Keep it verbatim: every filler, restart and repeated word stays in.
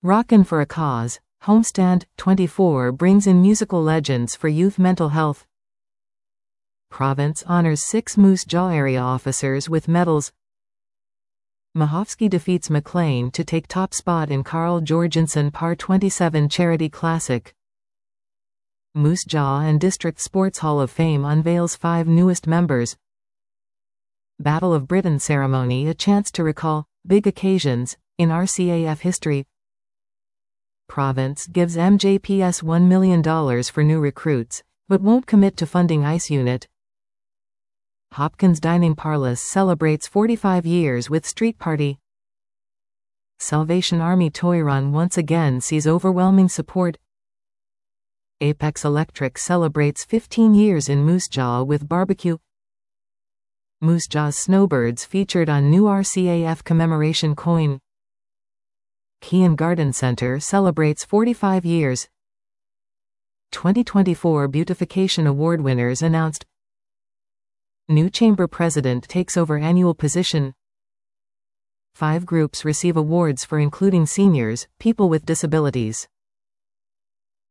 Rockin' for a Cause, Homestand, twenty-four brings in musical legends for youth mental health. Province honors six Moose Jaw area officers with medals. Mahovsky defeats McLean to take top spot in Carl Jorgensen Par twenty-seven Charity Classic. Moose Jaw and District Sports Hall of Fame unveils five newest members. Battle of Britain ceremony, a chance to recall big occasions in R C A F history. Province gives M J P S one million dollars for new recruits, but won't commit to funding ICE unit. Hopkins Dining Parlous celebrates forty-five years with Street Party. Salvation Army Toy Run once again sees overwhelming support. Apex Electric celebrates fifteen years in Moose Jaw with barbecue. Moose Jaw's snowbirds featured on new R C A F commemoration coin. Kean Garden Center celebrates forty-five years. twenty twenty-four Beautification Award winners announced. New chamber president takes over annual position. Five groups receive awards for including seniors, people with disabilities.